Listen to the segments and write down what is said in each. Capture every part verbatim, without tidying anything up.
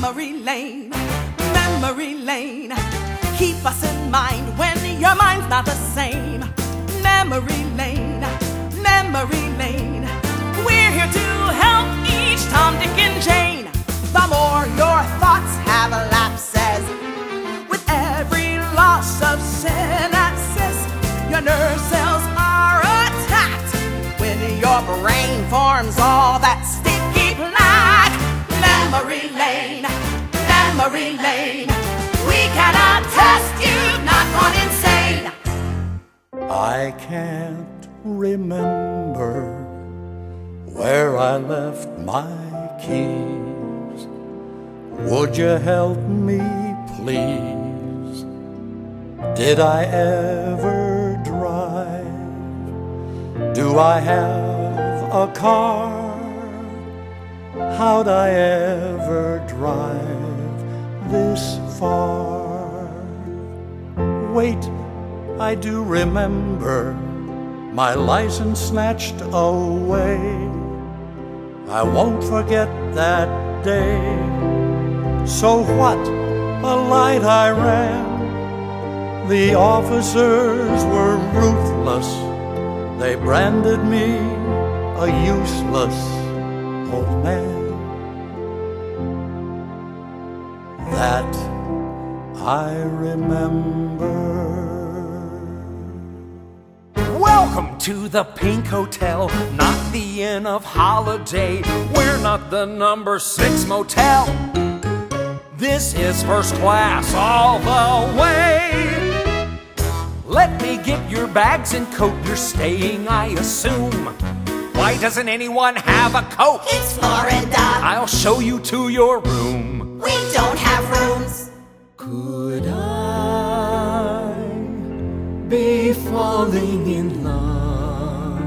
memory lane, memory lane. Keep us in mind when your mind's not the same. Memory lane, memory lane. We're here to help each Tom, Dick, and Jane. The more your thoughts have lapses, with every loss of synapses, your nerve cells are attacked. When your brain forms all that sticky plaque. Memory lane, memory lane. We cannot test you've not gone insane. I can't remember where I left my keys. Would you help me, please? Did I ever drive? Do I have a car? How'd I ever drive this far? Wait, I do remember my license snatched away. I won't forget that day. So what? A light I ran. The officers were ruthless. They branded me a useless old man. That I remember. Welcome to the Pink Hotel, not the Inn of Holiday. We're not the number six motel. This is first class all the way. Let me get your bags and coat. You're staying, I assume. Why doesn't anyone have a coat? It's Florida. I'll show you to your room. We don't have rooms. Could I be falling in love?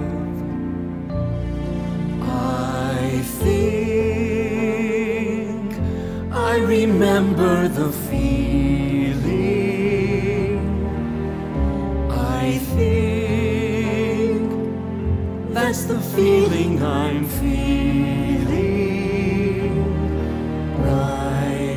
I think I remember the feeling. I think that's the feeling I'm feeling right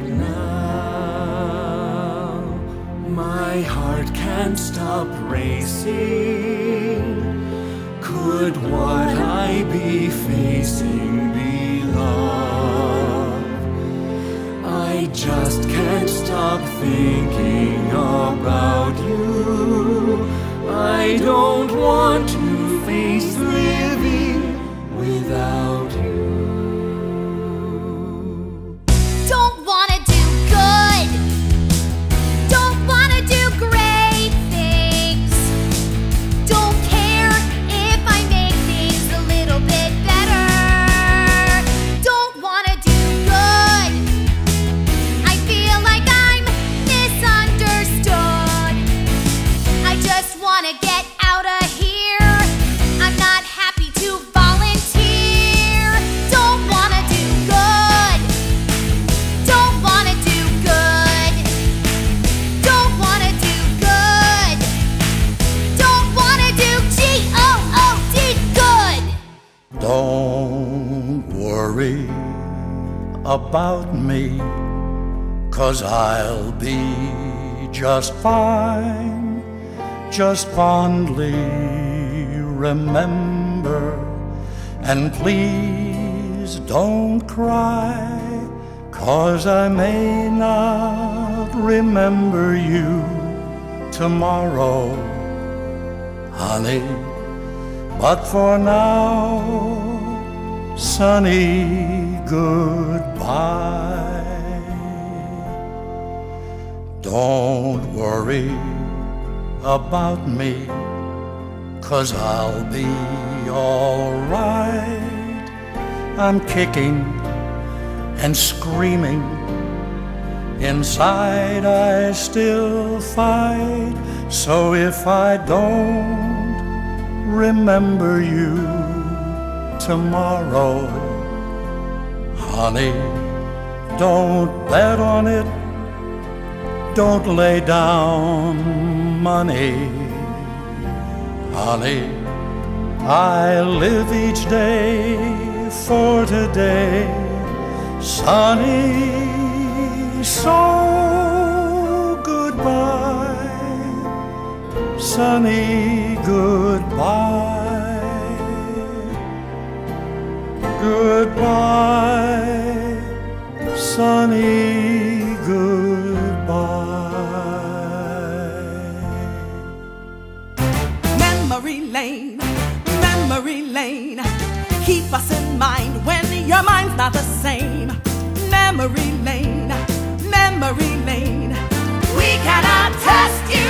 now. My heart can't stop racing. Could what I be facing be love? I just can't stop thinking about you. I don't want to face living without you. Don't wanna do good. Don't wanna do great things. Don't care if I make things a little bit better. Don't wanna do good. I feel like I'm misunderstood. I just wanna get out of here. I'm not happy to volunteer. Don't wanna do good. Don't wanna do good. Don't wanna do good. Don't wanna do G O O D good. Don't worry about me, 'cause I'll be just fine. Just fondly remember, and please don't cry, 'cause I may not remember you tomorrow, honey. But for now, sunny goodbye. Don't worry about me, 'cause I'll be all right. I'm kicking and screaming. Inside I still fight. So if I don't remember you tomorrow, honey, don't bet on it. Don't lay down money, honey. I live each day for today, sunny so goodbye, Sunny, goodbye, goodbye, Sunny, goodbye. Memory lane, memory lane, keep us in mind when your mind's not the same. Memory lane, memory lane, we cannot test you.